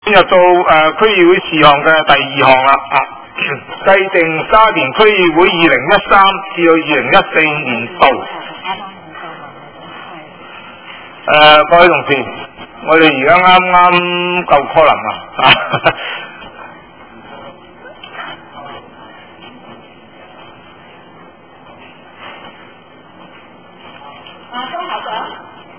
進入到區議會事項嘅第2項啦制定沙田區議會2013至到2014年度。各位同事，我哋而家啱夠 column 啊！ 鍾校長，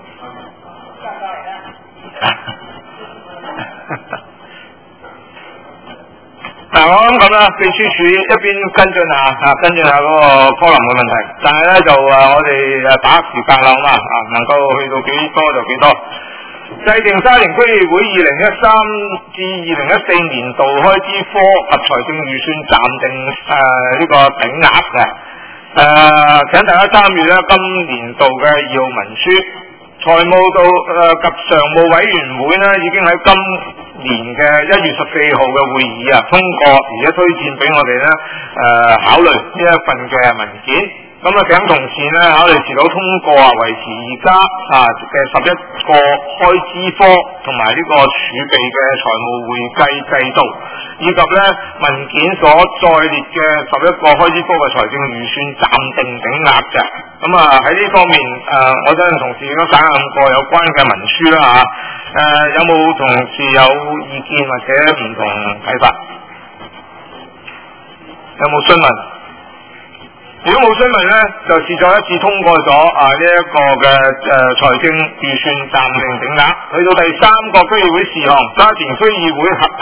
我諗咁啦，秘書處一邊跟進下嗰個科林嘅問題，但係咧就我哋把握時間啦，好嘛能夠去到幾多就幾多。制定沙田區議會2013至2014年度開支科及財政預算暫定呢個頂額嘅，請大家參與咧今年度嘅2號文書。財務部及常務委員會呢已經喺今年嘅1月14號嘅會議通過，而且推薦俾我哋呢考慮呢一份嘅文件。咁請同事呢考慮是否通過維持而家嘅11個開支科同埋呢個儲備嘅財務會計制度，以及呢文件所載列嘅11個開支科嘅財政預算暫定頂額嘅。咁喺呢方面我相信同事都省覽過有關嘅文書啦有冇同事有意見或者唔同睇法？有冇詢問？如果冇詢問呢，就視作一次通過咗呢一個嘅財政預算暫定頂額。去到第3個區議會事項，沙田區議會合體